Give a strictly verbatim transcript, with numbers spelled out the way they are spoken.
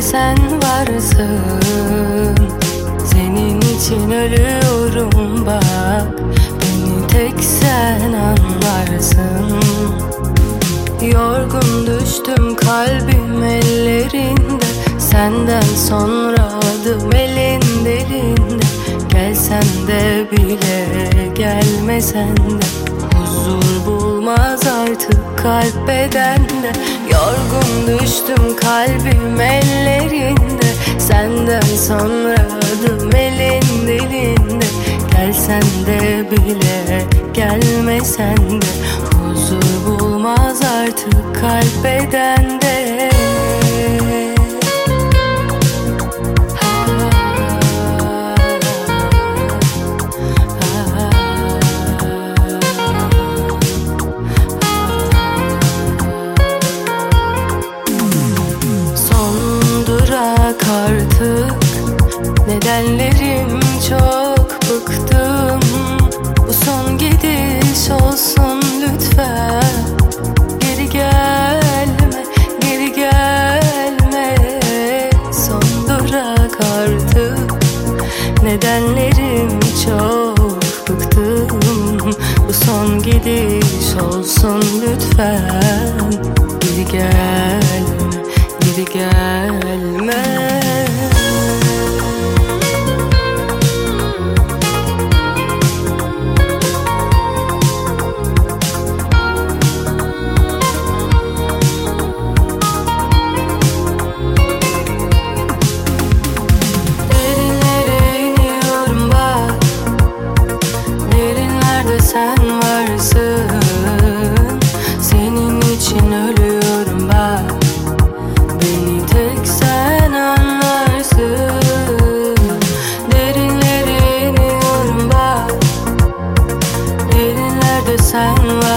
sen varsın. Senin için ölüyorum bak, beni tek sen anlarsın. Yorgun düştüm kalbim ellerinde, senden sonra adım elin delinde. Gelsen de bile gelmesen de huzur bulmaz artık kalp bedende. Yorgun düştüm kalbim ellerinde, senden sonra adım elin dilinde. Gelsen de bile gelmesen de huzur bulmaz artık kalp bedende. Artık nedenlerim çok bıktım. Bu son gidiş olsun lütfen. Geri gelme, geri gelme. Son durak artık. Nedenlerim çok bıktım. Bu son gidiş olsun lütfen. Geri gelme, geri gelme. Sen varsın, senin için ölüyorum bak, beni tek sen anlarsın. Derinlere iniyorum bak, derinlerde sen varsın.